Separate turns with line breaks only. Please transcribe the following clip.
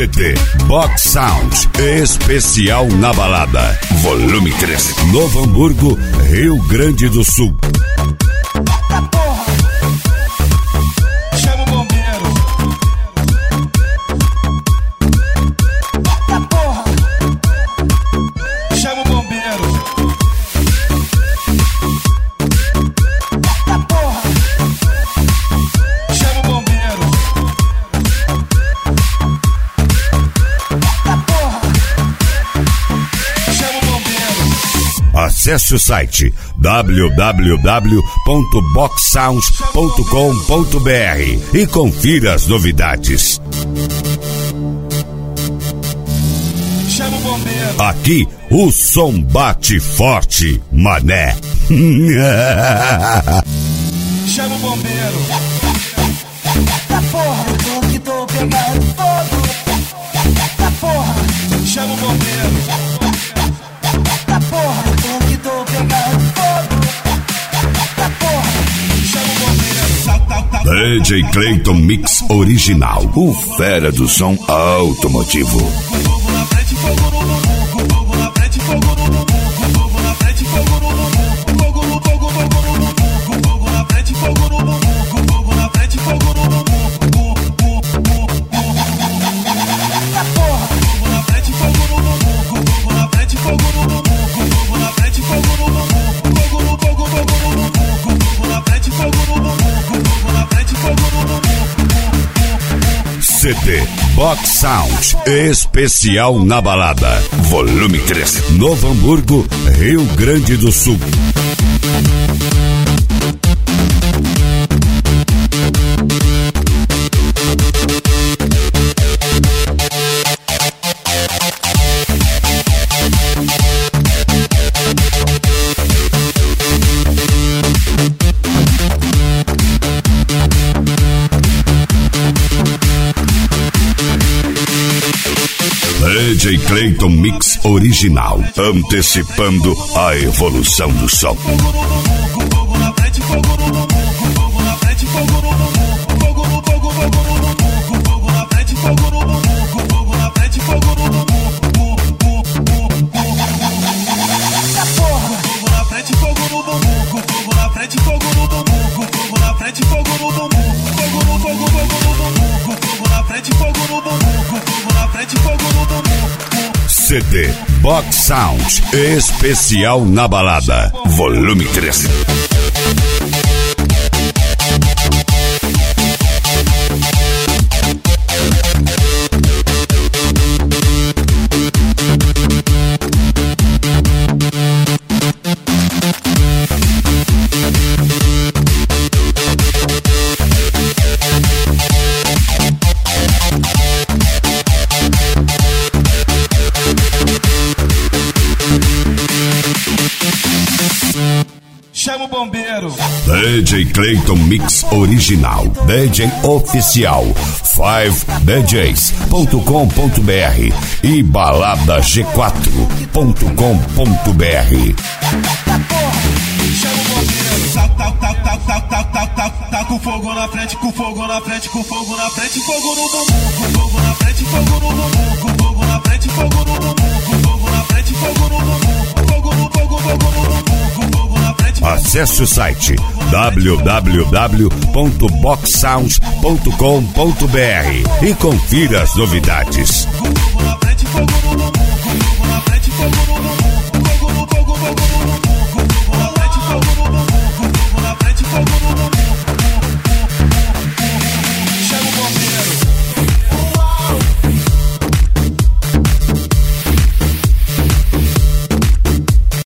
CD Box Sound especial na balada. Volume 3, Novo Hamburgo, Rio Grande do Sul.
Chama o bombeiro. Chama o bombeiro. Chama o bombeiro. Chama o bombeiro.
Acesse o site www.boxsound.com.br e confira as novidades.
Chama o bombeiro.
Aqui o som bate forte, mané.
Chama o bombeiro.
Tá porra, tô que tô pegando fogo. Tá porra,
Chama o bombeiro.
tá porra, tô que tô pegando fogo. Tá porra,
Chama o bombeiro.
DJ Clayton Mix Original, o fera do som automotivo.
Fogo na frente, fogo no bumbum. Fogo na frente, fogo no bumbum. Fogo na frente, fogo no bumbum. Fogo no fogo, fogo no bumbum. Fogo na frente, fogo no bumbum. Fogo na frente, fogo no bumbum.
tá porra,
Fogo na frente, fogo no bumbum. Fogo na frente, fogo no bumbum. Fogo na frente, fogo no bumbum. Fogo no fogo, fogo no bumbum. Fogo na frente, fogo no bumbum. Fogo na frente, fogo no bumbum.
CD Box Sound especial na balada. Volume 3, Novo Hamburgo, Rio Grande do Sul. DJ Clayton Mix Original, antecipando a evolução do som.
Fogo na frente, fogo no bumbum. Fogo na frente, fogo no bumbum. Fogo no fogo, fogo no bumbum. Fogo na frente, fogo no bumbum. Fogo na frente, fogo no bumbum.
tá porra,
Fogo na frente, fogo no bumbum. Fogo na frente, fogo no bumbum. Fogo na frente, fogo no bumbum. Fogo no fogo, fogo no bumbum. Fogo na frente, fogo no bumbum. Fogo na frente, fogo no bumbum.
CD Box Sound especial na balada. Volume 3.
Chama o bombeiro.
DJ Clayton Mix Original, DJ Oficial, 5djs.com.br e baladag4.com.br.
Chama o bombeiro. Tá com fogo na frente, com fogo na frente, com fogo na frente, fogo no bumbum. Com fogo na frente, fogo no bumbum. Com fogo na frente, fogo no bumbum. Com fogo na frente, fogo no bumbum. Fogo no fogo, fogo no bumbum. Com fogo na frente.
Acesse o site www.boxsound.com.br e confira as novidades.
Fogo na frente, fogo no